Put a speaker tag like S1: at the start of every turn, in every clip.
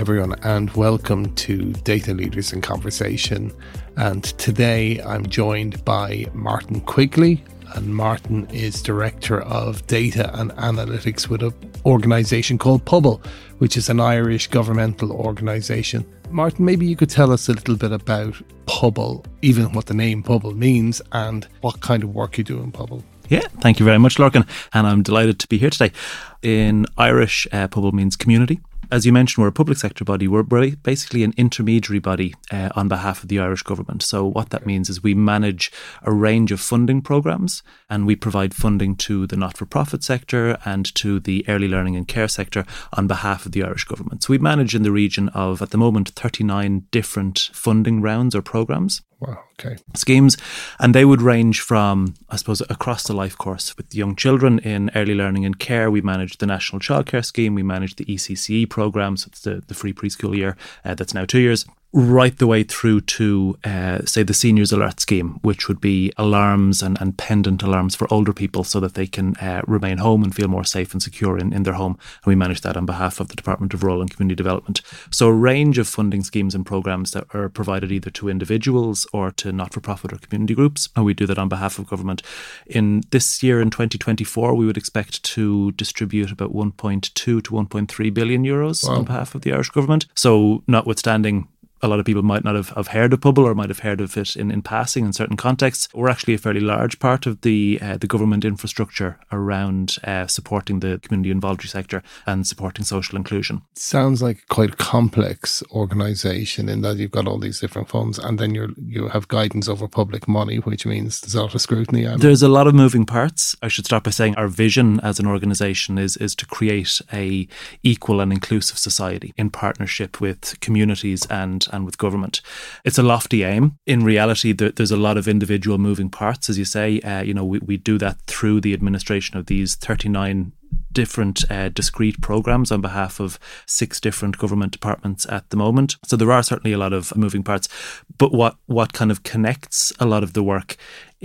S1: everyone, and welcome to Data Leaders in Conversation. And today I'm joined by Martin Quigley, and Martin is Director of Data and Analytics with an organisation called Pobal, which is an Irish governmental organisation. Martin, maybe you could tell us a little bit about Pobal, even what the name Pobal means, and what kind of work you do in Pobal.
S2: Yeah, thank you very much, Lorcan, and I'm delighted to be here today. In Irish, Pobal means community. As you mentioned, we're a public sector body. We're basically an intermediary body on behalf of the Irish government. So what that means is we manage a range of funding programmes, and we provide funding to the not-for-profit sector and to the early learning and care sector on behalf of the Irish government. So we manage in the region of, at the moment, 39 different funding rounds or programmes.
S1: Wow, okay.
S2: Schemes, and they would range from, I suppose, across the life course. With young children in early learning and care, we manage the National Childcare Scheme, we manage the ECCE programme, so it's the free preschool year, that's now 2 years, right the way through to, say, the Seniors Alert Scheme, which would be alarms and pendant alarms for older people so that they can remain home and feel more safe and secure in their home. And we manage that on behalf of the Department of Rural and Community Development. So a range of funding schemes and programmes that are provided either to individuals or to not-for-profit or community groups. And we do that on behalf of government. In this year, in 2024, we would expect to distribute about 1.2 to 1.3 billion euros on behalf of the Irish government. So notwithstanding, a lot of people might not have heard of Pobal or might have heard of it in passing in certain contexts. We're actually a fairly large part of the government infrastructure around supporting the community and voluntary sector and supporting social inclusion.
S1: Sounds like quite a complex organisation in that you've got all these different funds, and then you have guidance over public money, which means there's a lot of scrutiny.
S2: There's a lot of moving parts. I should start by saying our vision as an organisation is to create a equal and inclusive society in partnership with communities and with government. It's a lofty aim. In reality, there's a lot of individual moving parts, as you say. We do that through the administration of these 39 different discrete programmes on behalf of 6 different government departments at the moment. So there are certainly a lot of moving parts. But what kind of connects a lot of the work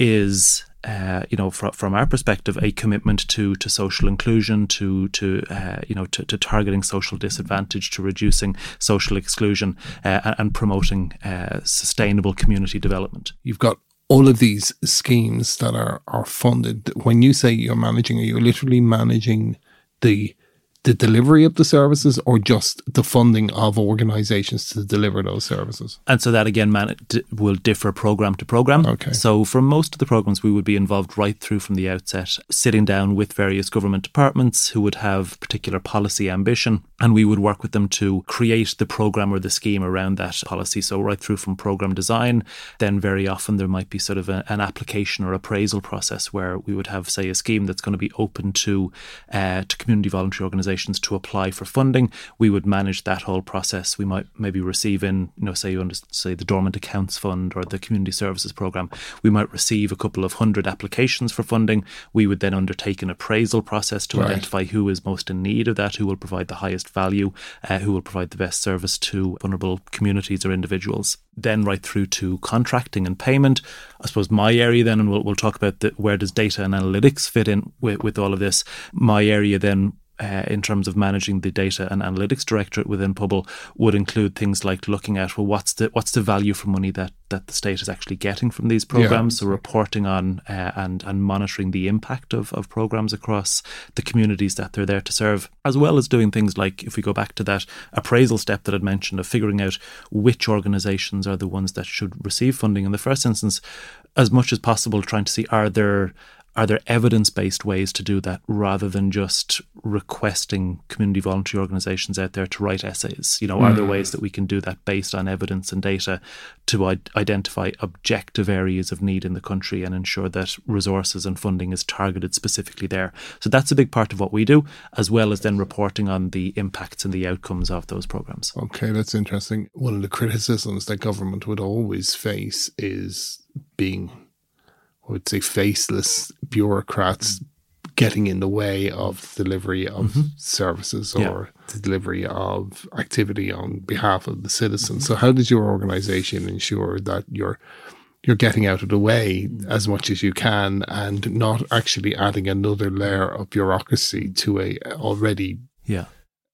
S2: is from our perspective, a commitment to social inclusion, to targeting social disadvantage, to reducing social exclusion, and promoting sustainable community development.
S1: You've got all of these schemes that are funded. When you say you're managing, are you literally managing the delivery of the services, or just the funding of organisations to deliver those services?
S2: And so that again will differ programme to programme.
S1: Okay.
S2: So for most of the programmes, we would be involved right through from the outset, sitting down with various government departments who would have particular policy ambition, and we would work with them to create the programme or the scheme around that policy. So right through from programme design, then very often there might be sort of an application or appraisal process where we would have, say, a scheme that's going to be open to community voluntary organisations to apply for funding. We would manage that whole process. We might maybe receive in, say the Dormant Accounts Fund or the Community Services Programme, we might receive a couple of 100 applications for funding. We would then undertake an appraisal process to identify who is most in need of that, who will provide the highest value, who will provide the best service to vulnerable communities or individuals. Then right through to contracting and payment. I suppose my area then, and we'll talk about where does data and analytics fit in with all of this. My area then, in terms of managing the data and analytics directorate within Pobal, would include things like looking at, well, what's the value for money that the state is actually getting from these programmes. So reporting on and monitoring the impact of programmes across the communities that they're there to serve, as well as doing things like, if we go back to that appraisal step that I'd mentioned, of figuring out which organisations are the ones that should receive funding in the first instance, as much as possible trying to see, are there evidence-based ways to do that, rather than just requesting community voluntary organisations out there to write essays? Are there ways that we can do that based on evidence and data to identify objective areas of need in the country and ensure that resources and funding is targeted specifically there? So that's a big part of what we do, as well as then reporting on the impacts and the outcomes of those programmes.
S1: Okay, that's interesting. One of the criticisms that government would always face is being, I would say, faceless bureaucrats getting in the way of delivery of services or the delivery of activity on behalf of the citizens. So how does your organisation ensure that you're getting out of the way as much as you can and not actually adding another layer of bureaucracy to a already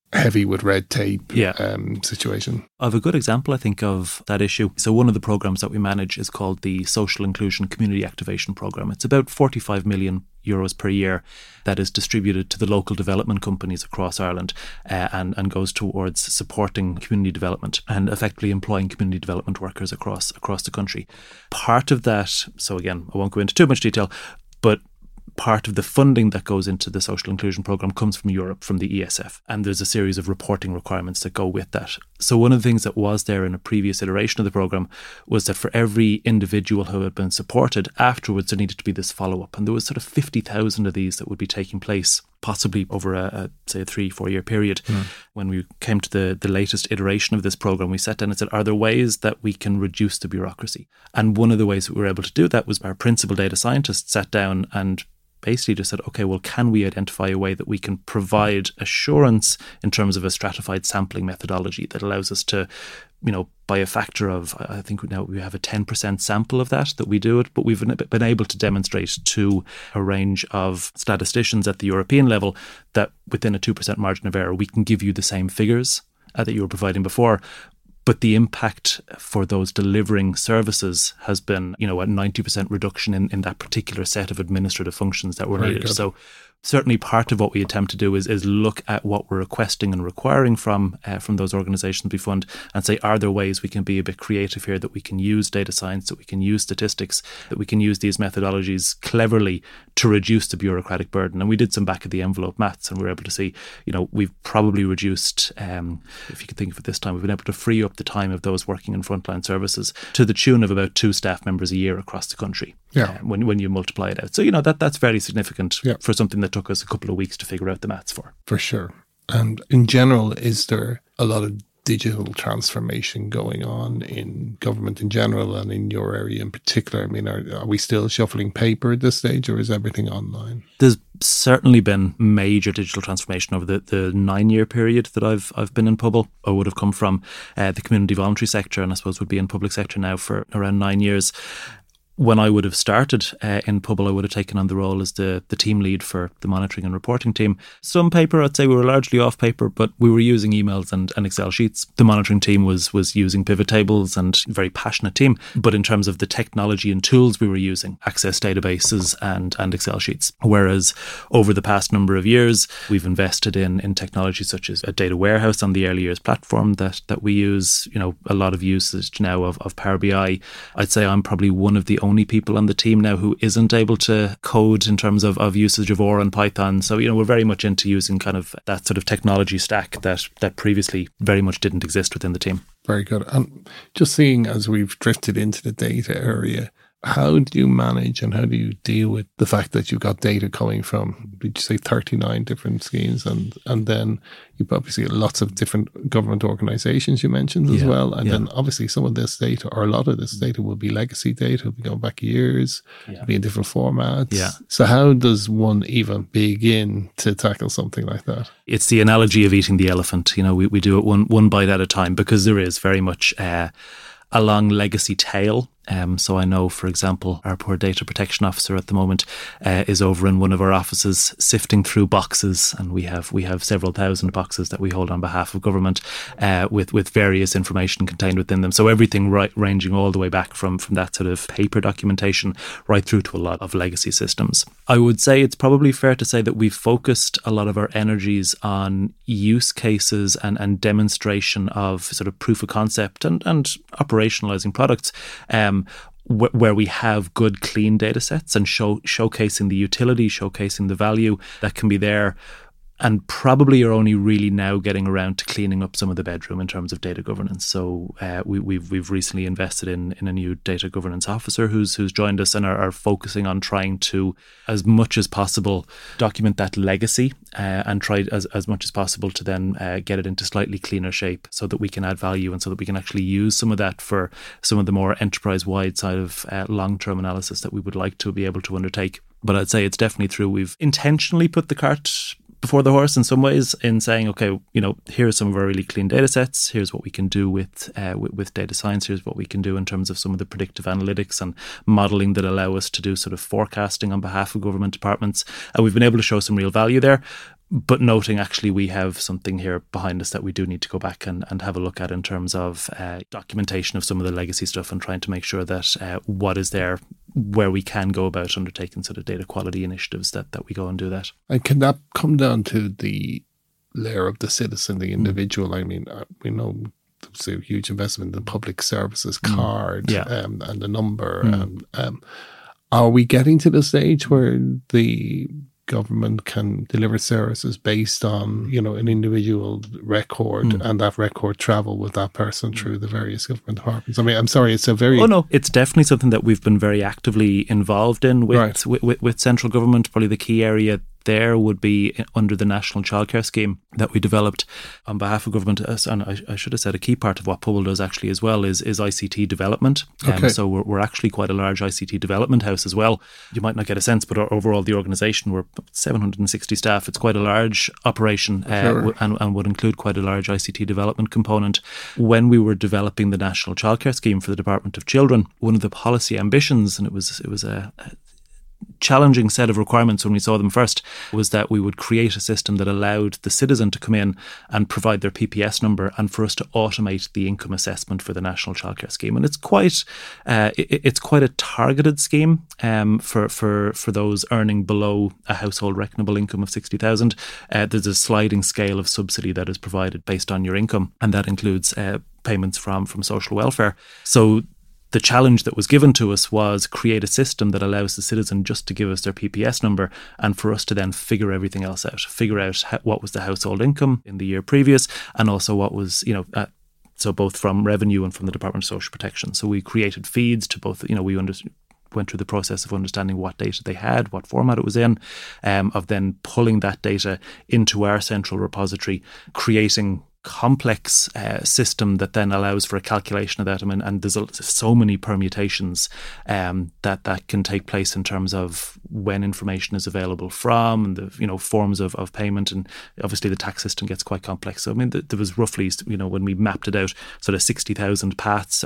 S1: heavy with red tape situation.
S2: I have a good example, I think, of that issue. So one of the programs that we manage is called the Social Inclusion Community Activation Programme. It's about 45 million euros per year that is distributed to the local development companies across Ireland and goes towards supporting community development and effectively employing community development workers across the country. Part of that, so again, I won't go into too much detail, but part of the funding that goes into the social inclusion programme comes from Europe, from the ESF, and there's a series of reporting requirements that go with that. So one of the things that was there in a previous iteration of the programme was that for every individual who had been supported, afterwards there needed to be this follow-up, and there was sort of 50,000 of these that would be taking place, possibly over a 3-4 year period. When we came to the latest iteration of this programme, we sat down and said, are there ways that we can reduce the bureaucracy? And one of the ways that we were able to do that was our principal data scientist sat down and basically just said, okay, well, can we identify a way that we can provide assurance in terms of a stratified sampling methodology that allows us to, by a factor of, I think now we have a 10% sample of that we do it, but we've been able to demonstrate to a range of statisticians at the European level that within a 2% margin of error, we can give you the same figures that you were providing before. But the impact for those delivering services has been, a 90% reduction in that particular set of administrative functions that were needed. So certainly part of what we attempt to do is look at what we're requesting and requiring from those organisations we fund and say, are there ways we can be a bit creative here, that we can use data science, that we can use statistics, that we can use these methodologies cleverly to reduce the bureaucratic burden. And we did some back of the envelope maths, and we were able to see, we've probably reduced, if you can think of it this time, we've been able to free up the time of those working in frontline services to the tune of about 2 staff members a year across the country. When you multiply it out. So, that's very significant for something that took us a couple of weeks to figure out the maths for.
S1: For sure. And in general, is there a lot of digital transformation going on in government in general and in your area in particular? I mean, are we still shuffling paper at this stage, or is everything online?
S2: There's certainly been major digital transformation over the 9-year period that I've been in Pobal. I would have come from the community voluntary sector, and I suppose would be in public sector now for around 9 years. When I would have started in Pobal, I would have taken on the role as the team lead for the monitoring and reporting team. Some paper, I'd say we were largely off paper, but we were using emails and Excel sheets. The monitoring team was using pivot tables, and a very passionate team. But in terms of the technology and tools, we were using Access databases and Excel sheets. Whereas over the past number of years, we've invested in technology such as a data warehouse on the Early Years platform that we use, a lot of usage now of Power BI. I'd say I'm probably one of the only people on the team now who isn't able to code in terms of usage of R and Python. So, we're very much into using kind of that sort of technology stack that previously very much didn't exist within the team.
S1: Very good. And just seeing as we've drifted into the data area, how do you manage and how do you deal with the fact that you've got data coming from, did you say 39 different schemes, and then you've obviously lots of different government organisations you mentioned as well, and then obviously some of this data, or a lot of this data, will be legacy data, will be going back years, will be in different formats. So how does one even begin to tackle something like that?
S2: It's the analogy of eating the elephant. We do it one bite at a time, because there is very much a long legacy tail. So I know, for example, our poor data protection officer at the moment is over in one of our offices sifting through boxes, and we have several thousand boxes that we hold on behalf of government with various information contained within them. So everything ranging all the way back from that sort of paper documentation right through to a lot of legacy systems. I would say it's probably fair to say that we've focused a lot of our energies on use cases and demonstration of sort of proof of concept and operationalizing products where we have good, clean data sets and showcasing the utility, showcasing the value that can be there. And probably are only really now getting around to cleaning up some of the bedroom in terms of data governance. So we've recently invested in a new data governance officer who's joined us and are focusing on trying to, as much as possible, document that legacy and try as much as possible to then get it into slightly cleaner shape so that we can add value and so that we can actually use some of that for some of the more enterprise-wide side of long-term analysis that we would like to be able to undertake. But I'd say it's definitely true. We've intentionally put the cart before the horse in some ways, in saying, okay, here are some of our really clean data sets. Here's what we can do with data science. Here's what we can do in terms of some of the predictive analytics and modelling that allow us to do sort of forecasting on behalf of government departments. And we've been able to show some real value there. But noting actually we have something here behind us that we do need to go back and have a look at in terms of documentation of some of the legacy stuff, and trying to make sure that what is there where we can go about undertaking sort of data quality initiatives that we go and do that.
S1: And can that come down to the layer of the citizen, the individual? I mean, we know there's a huge investment in the public services card and the number. And are we getting to the stage where the government can deliver services based on, an individual record and that record travel with that person through the various government departments? I mean, I'm sorry, it's a very...
S2: Oh, no, it's definitely something that we've been very actively involved in with central government. Probably the key area there would be under the National Childcare Scheme that we developed on behalf of government. And I should have said a key part of what Pobal does actually as well is ICT development. So we're actually quite a large ICT development house as well. You might not get a sense, but overall the organisation, we're 760 staff. It's quite a large operation and would include quite a large ICT development component. When we were developing the National Childcare Scheme for the Department of Children, one of the policy ambitions, and it was a challenging set of requirements when we saw them first, was that we would create a system that allowed the citizen to come in and provide their PPS number, and for us to automate the income assessment for the National Childcare Scheme. And it's quite a targeted scheme for those earning below a household reckonable income of 60,000. There's a sliding scale of subsidy that is provided based on your income, and that includes payments from social welfare. So the challenge that was given to us was create a system that allows the citizen just to give us their PPS number, and for us to then figure everything else out, figure out what was the household income in the year previous, and also what was, so both from revenue and from the Department of Social Protection. So we created feeds to both, we went through the process of understanding what data they had, what format it was in, of then pulling that data into our central repository, creating complex system that then allows for a calculation of that. I mean, and there's so many permutations that can take place in terms of when information is available from, and the forms of payment, and obviously the tax system gets quite complex. So I mean, there was roughly, when we mapped it out, sort of 16,000 paths,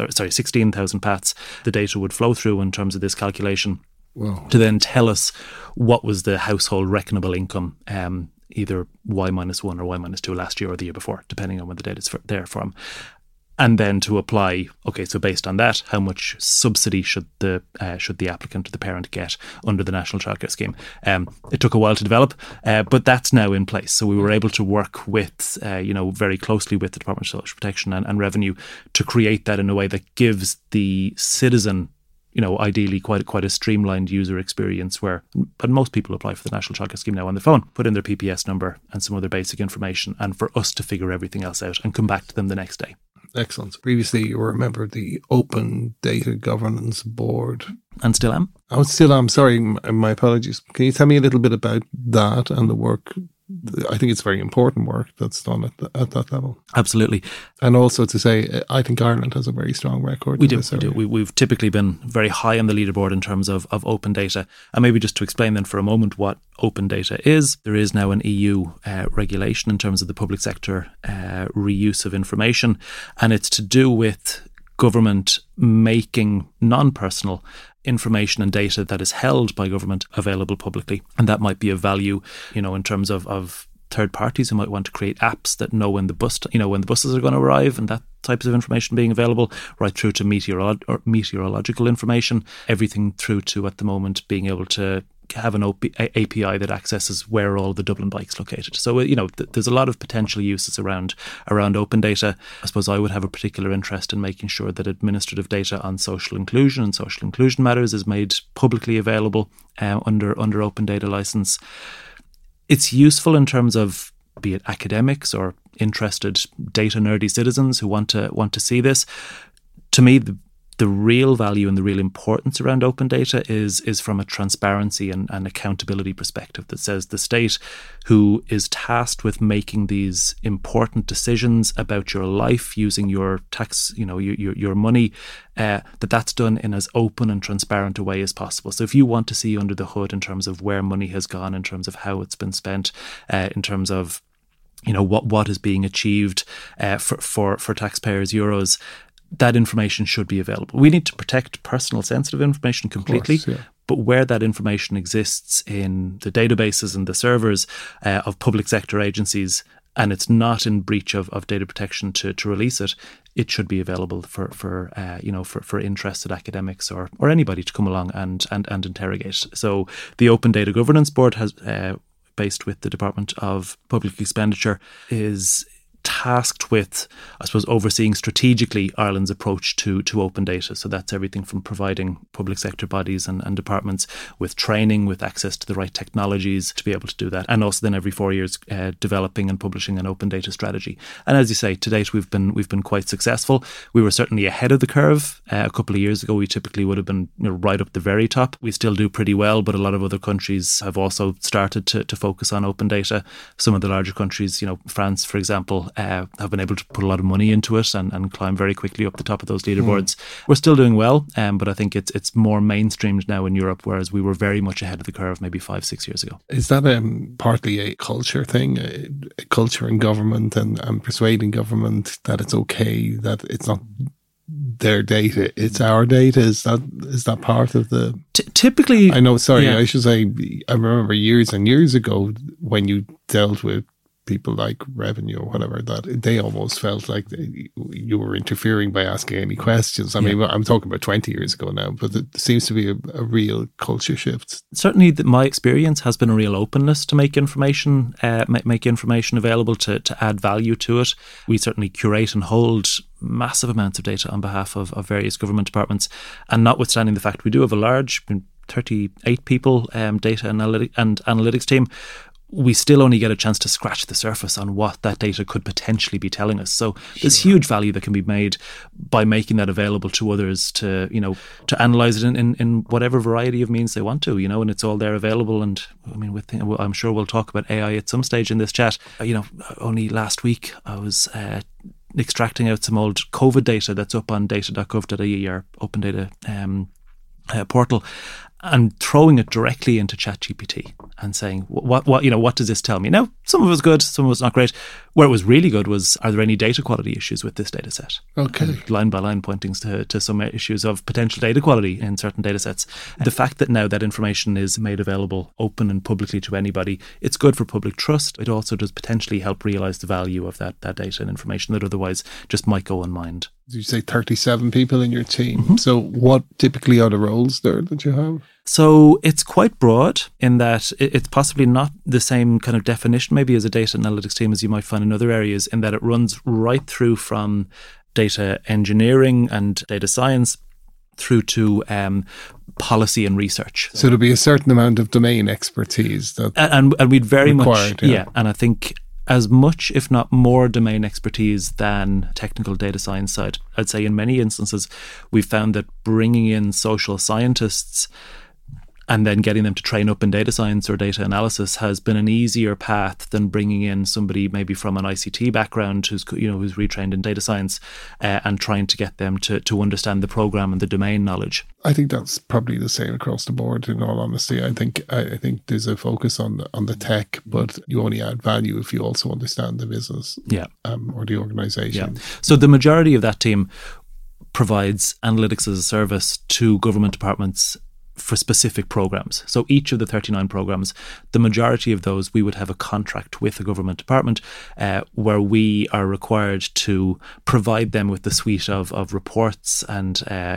S2: the data would flow through in terms of this calculation.
S1: Wow. To
S2: then tell us what was the household reckonable income, either Y-1 or Y-2 last year or the year before, depending on when the data is there from. And then to apply, so based on that, how much subsidy should the applicant or the parent get under the National Childcare Scheme? It took a while to develop, but that's now in place. So we were able to work with, very closely with the Department of Social Protection and Revenue to create that in a way that gives the citizen, ideally quite a streamlined user experience but most people apply for the National Childcare Scheme now on the phone, put in their PPS number and some other basic information, and for us to figure everything else out and come back to them the next day.
S1: Excellent. Previously, you were a member of the Open Data Governance Board.
S2: And still am.
S1: Oh, still am. Sorry, my apologies. Can you tell me a little bit about that and the work? I think it's very important work that's done at that level.
S2: Absolutely.
S1: And also to say, I think Ireland has a very strong record.
S2: We do. We've typically been very high on the leaderboard in terms of open data. And maybe just to explain then for a moment what open data is, there is now an EU regulation in terms of the public sector reuse of information. And it's to do with government making non-personal information and data that is held by government available publicly. And that might be of value, in terms of third parties who might want to create apps that know when the buses are going to arrive, and that types of information being available, right through to meteorological information, everything through to, at the moment, being able to have an API that accesses where all the Dublin bikes located. So, there's a lot of potential uses around open data. I suppose I would have a particular interest in making sure that administrative data on social inclusion and social inclusion matters is made publicly available under open data license. It's useful in terms of, be it academics or interested data nerdy citizens who want to see this. To me, the real value and the real importance around open data is from a transparency and accountability perspective that says the state, who is tasked with making these important decisions about your life using your tax, your money, that's done in as open and transparent a way as possible. So if you want to see under the hood in terms of where money has gone, in terms of how it's been spent, in terms of what is being achieved for taxpayers' euros, that information should be available. We need to protect personal sensitive information completely.
S1: Of course, yeah.
S2: But where that information exists in the databases and the servers of public sector agencies, and it's not in breach of data protection to release it, it should be available for interested academics or anybody to come along and interrogate. So the Open Data Governance Board has based with the Department of Public Expenditure is tasked with, I suppose, overseeing strategically Ireland's approach to open data. So that's everything from providing public sector bodies and departments with training, with access to the right technologies to be able to do that. And also then every 4 years developing and publishing an open data strategy. And as you say, to date we've been quite successful. We were certainly ahead of the curve. A couple of years ago we typically would have been right up the very top. We still do pretty well, but a lot of other countries have also started to focus on open data. Some of the larger countries, France, for example, have been able to put a lot of money into it and climb very quickly up the top of those leaderboards. We're still doing well, but I think it's more mainstreamed now in Europe, whereas we were very much ahead of the curve maybe 5-6 years ago.
S1: Is that partly a culture thing, a culture in government and persuading government that it's okay, that it's not their data, it's our data? Is that part of the...
S2: Typically...
S1: I should say, I remember years and years ago when you dealt with people like Revenue or whatever, that they almost felt like you were interfering by asking any questions. I mean, I'm talking about 20 years ago now, but it seems to be a real culture shift.
S2: Certainly, my experience has been a real openness to make information available to add value to it. We certainly curate and hold massive amounts of data on behalf of various government departments, and notwithstanding the fact we do have a large 38 people data and analytics team, we still only get a chance to scratch the surface on what that data could potentially be telling us. So there's huge value that can be made by making that available to others to analyse it in whatever variety of means they want to, and it's all there available. And I mean, I'm sure we'll talk about AI at some stage in this chat. Only last week I was extracting out some old COVID data that's up on data.gov.ie, our open data portal, and throwing it directly into ChatGPT and saying, what does this tell me? Now, some of it was good, some of it was not great. Where it was really good was, are there any data quality issues with this data set?
S1: Okay.
S2: And line by line pointing to some issues of potential data quality in certain data sets. The fact that now that information is made available open and publicly to anybody, it's good for public trust. It also does potentially help realise the value of that data and information that otherwise just might go unmined.
S1: Did you say 37 people in your team? Mm-hmm. So what typically are the roles there that you have?
S2: So it's quite broad in that it's possibly not the same kind of definition maybe as a data analytics team as you might find in other areas, in that it runs right through from data engineering and data science through to policy and research.
S1: So there'll be a certain amount of domain expertise that
S2: and we'd very
S1: required,
S2: much and I think as much, if not more, domain expertise than technical data science side. I'd say in many instances we've found that bringing in social scientists and then getting them to train up in data science or data analysis has been an easier path than bringing in somebody maybe from an ICT background who's retrained in data science and trying to get them to understand the program and the domain knowledge.
S1: I think that's probably the same across the board, in all honesty. I think there's a focus on the tech, but you only add value if you also understand the business or the organisation.
S2: Yeah. So the majority of that team provides analytics as a service to government departments for specific programs. So each of the 39 programs, the majority of those, we would have a contract with a government department where we are required to provide them with the suite of reports and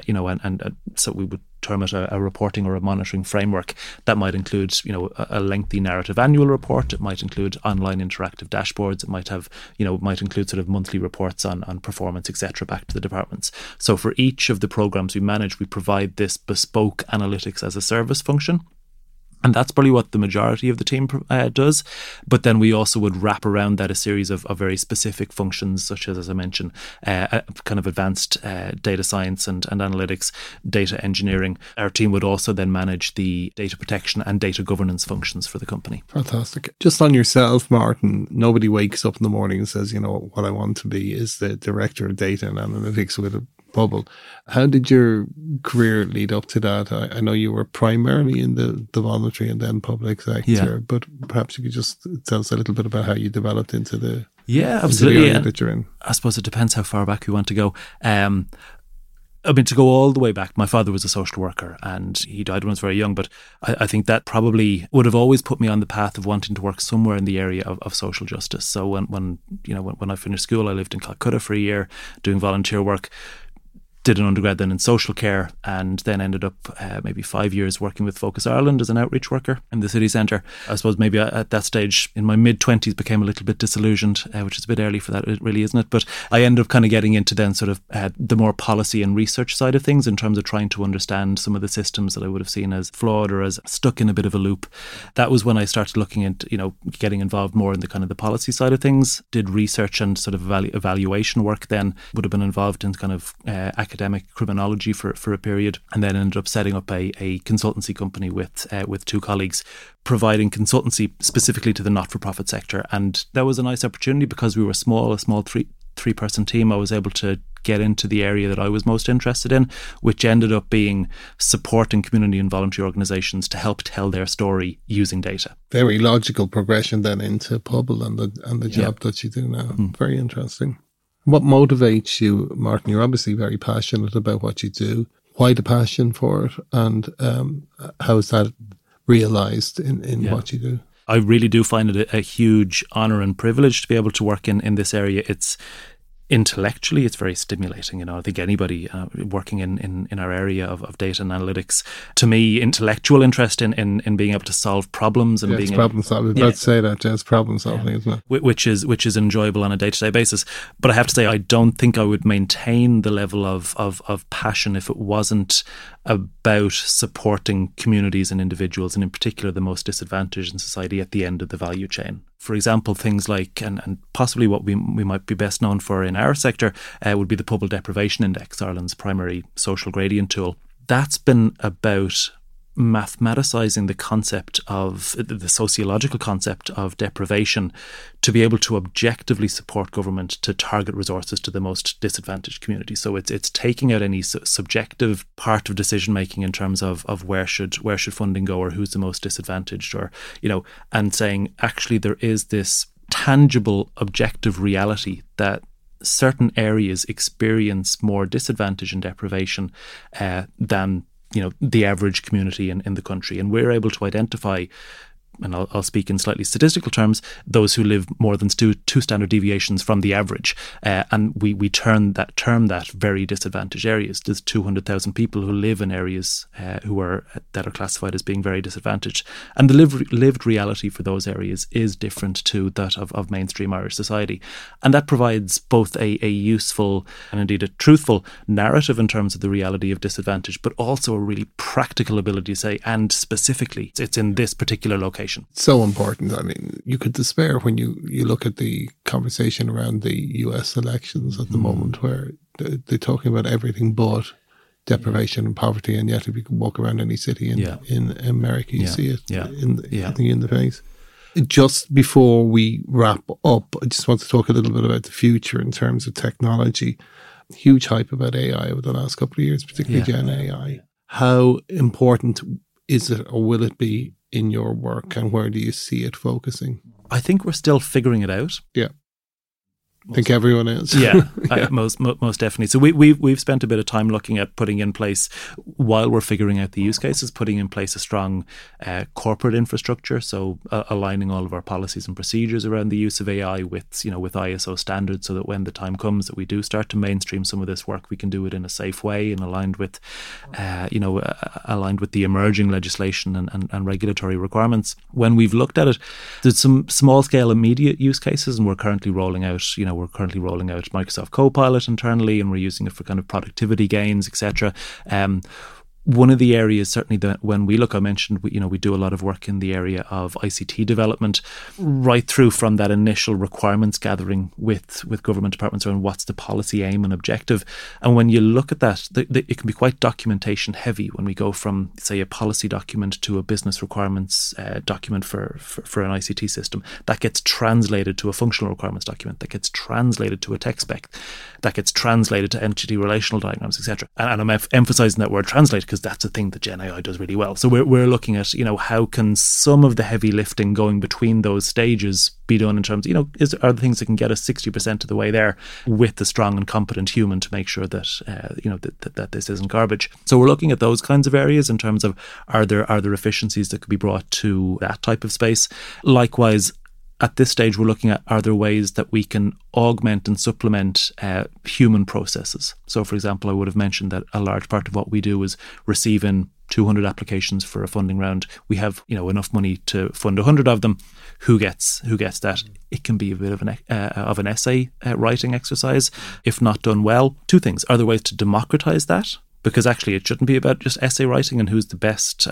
S2: so we would term it a reporting or a monitoring framework that might include, a lengthy narrative annual report. It might include online interactive dashboards. It might have, might include sort of monthly reports on performance, etc., back to the departments. So for each of the programs we manage, we provide this bespoke analytics as a service function. And that's probably what the majority of the team does. But then we also would wrap around that a series of very specific functions, such as I mentioned, kind of advanced data science and analytics, data engineering. Our team would also then manage the data protection and data governance functions for the company.
S1: Fantastic. Just on yourself, Martin, nobody wakes up in the morning and says, what I want to be is the director of data and analytics with a Pobal. How did your career lead up to that? I know you were primarily in the voluntary and then public sector, but perhaps you could just tell us a little bit about how you developed into the
S2: absolutely
S1: area that you're in.
S2: I suppose it depends how far back we want to go. To go all the way back, my father was a social worker and he died when I was very young, but I think that probably would have always put me on the path of wanting to work somewhere in the area of social justice. So when I finished school, I lived in Calcutta for a year doing volunteer work. Did an undergrad then in social care, and then ended up maybe 5 years working with Focus Ireland as an outreach worker in the city centre. I suppose maybe at that stage in my mid-20s became a little bit disillusioned, which is a bit early for that, really, isn't it? But I ended up kind of getting into then sort of the more policy and research side of things in terms of trying to understand some of the systems that I would have seen as flawed or as stuck in a bit of a loop. That was when I started looking at, getting involved more in the kind of the policy side of things, did research and sort of evaluation work then, would have been involved in kind of academic criminology for a period, and then ended up setting up a consultancy company with two colleagues, providing consultancy specifically to the not-for-profit sector. And that was a nice opportunity because we were a small three-person team. I was able to get into the area that I was most interested in, which ended up being supporting community and voluntary organisations to help tell their story using data.
S1: Very logical progression then into Pobal and the job that you do now. Very interesting. What motivates you, Martin? You're obviously very passionate about what you do. Why the passion for it, and how is that realised in what you do?
S2: I really do find it a huge honour and privilege to be able to work in this area. It's intellectually, it's very stimulating. I think anybody working in our area of data and analytics, to me, intellectual interest in being able to solve problems and being
S1: problem solving. Let's say that it's problem solving, isn't it?
S2: Which is enjoyable on a day-to-day basis. But I have to say, I don't think I would maintain the level of passion if it wasn't about supporting communities and individuals, and in particular the most disadvantaged in society at the end of the value chain. For example, things like, and possibly what we might be best known for in our sector, would be the Pobal Deprivation Index, Ireland's primary social gradient tool. That's been about mathematicizing the concept of the sociological concept of deprivation to be able to objectively support government to target resources to the most disadvantaged communities. So it's taking out any subjective part of decision making in terms of where should funding go, or who's the most disadvantaged, or and saying actually there is this tangible objective reality that certain areas experience more disadvantage and deprivation than the average community in the country. And we're able to identify, and I'll speak in slightly statistical terms, those who live more than two standard deviations from the average. And we term that very disadvantaged areas. There's 200,000 people who live in areas that are classified as being very disadvantaged. And the lived reality for those areas is different to that of mainstream Irish society. And that provides both a useful and indeed a truthful narrative in terms of the reality of disadvantage, but also a really practical ability to say, and specifically, it's in this particular location.
S1: So important. I mean, you could despair when you look at the conversation around the US elections at the moment, where they're talking about everything but deprivation and poverty, and yet if you can walk around any city in America, you see it in the face. Just before we wrap up, I just want to talk a little bit about the future in terms of technology. Huge hype about AI over the last couple of years, particularly Gen AI. How important is it, or will it be, in your work, and where do you see it focusing?
S2: I think we're still figuring it out.
S1: Yeah. I think everyone is.
S2: Most definitely. So we've spent a bit of time looking at putting in place, while we're figuring out the use cases, putting in place a strong corporate infrastructure. So aligning all of our policies and procedures around the use of AI with ISO standards, so that when the time comes that we do start to mainstream some of this work, we can do it in a safe way and aligned with the emerging legislation and regulatory requirements. When we've looked at it, there's some small scale immediate use cases, and we're currently rolling out Microsoft Copilot internally, and we're using it for kind of productivity gains, etc. One of the areas, certainly, that when we look, I mentioned, we do a lot of work in the area of ICT development, right through from that initial requirements gathering with government departments around what's the policy aim and objective. And when you look at that, it can be quite documentation heavy when we go from, say, a policy document to a business requirements document for an ICT system. That gets translated to a functional requirements document, that gets translated to a tech spec, that gets translated to entity relational diagrams, etc. And I'm emphasising that word translate because that's a thing that Gen AI does really well. So we're looking at, how can some of the heavy lifting going between those stages be done in terms of, are the things that can get us 60% of the way there with a strong and competent human to make sure that, that this isn't garbage. So we're looking at those kinds of areas in terms of are there efficiencies that could be brought to that type of space. Likewise, at this stage, we're looking at, are there ways that we can augment and supplement human processes? So, for example, I would have mentioned that a large part of what we do is receive in 200 applications for a funding round. We have, enough money to fund 100 of them. Who gets that? It can be a bit of an essay writing exercise if not done well. Two things: are there ways to democratize that? Because actually it shouldn't be about just essay writing and who's the best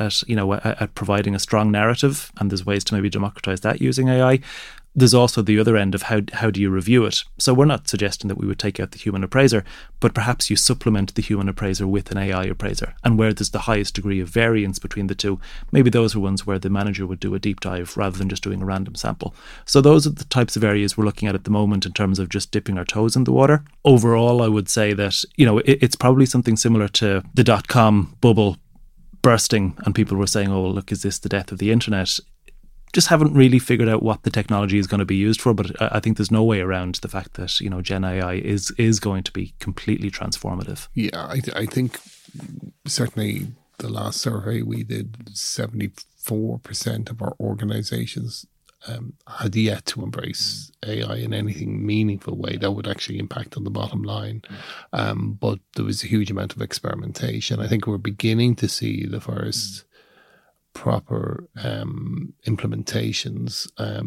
S2: at providing a strong narrative, and there's ways to maybe democratize that using AI. There's also the other end of how do you review it. So we're not suggesting that we would take out the human appraiser, but perhaps you supplement the human appraiser with an AI appraiser. And where there's the highest degree of variance between the two, maybe those are ones where the manager would do a deep dive rather than just doing a random sample. So those are the types of areas we're looking at the moment in terms of just dipping our toes in the water. Overall, I would say that, it's probably something similar to the .com bubble bursting and people were saying, oh, well, look, is this the death of the internet? Just haven't really figured out what the technology is going to be used for, but I think there's no way around the fact that Gen AI is going to be completely transformative.
S1: Yeah, I think certainly the last survey we did, 74% of our organisations had yet to embrace AI in anything meaningful way that would actually impact on the bottom line. But there was a huge amount of experimentation. I think we're beginning to see the first proper implementations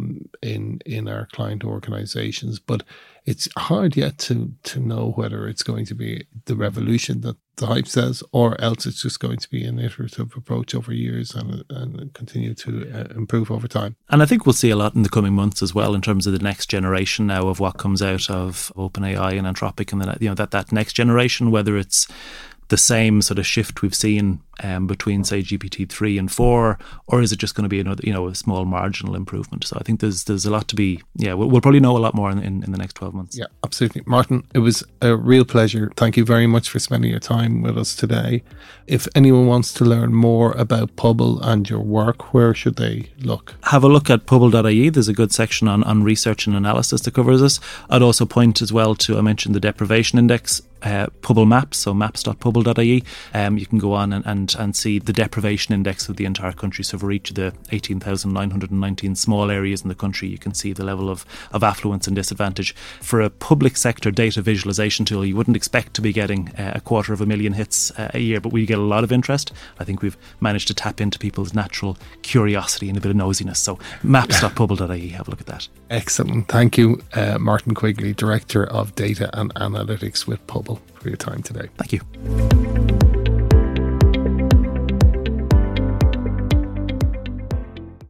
S1: in our client organizations, but it's hard yet to know whether it's going to be the revolution that the hype says, or else it's just going to be an iterative approach over years and continue to improve over time.
S2: And I think we'll see a lot in the coming months as well in terms of the next generation now of what comes out of OpenAI and Anthropic, and that next generation, whether it's the same sort of shift we've seen between, say, GPT-3 and 4, or is it just going to be another, a small marginal improvement? So I think there's a lot to be, we'll probably know a lot more in the next 12 months.
S1: Yeah, absolutely. Martin, it was a real pleasure. Thank you very much for spending your time with us today. If anyone wants to learn more about Pubble and your work, where should they look? Have
S2: a look at pubble.ie. There's a good section on research and analysis that covers this. I'd also point as well to, I mentioned the deprivation index, Pubble Maps, so maps.pubble.ie. You can go on and see the deprivation index of the entire country. So for each of the 18,919 small areas in the country, you can see the level of affluence and disadvantage. For a public sector data visualization tool, you wouldn't expect to be getting 250,000 hits a year, but we get a lot of interest. I think we've managed to tap into people's natural curiosity and a bit of nosiness. So maps.pubble.ie, have a look at that.
S1: Excellent. Thank you, Martin Quigley, Director of Data and Analytics with Pubble, for your time today.
S2: Thank you.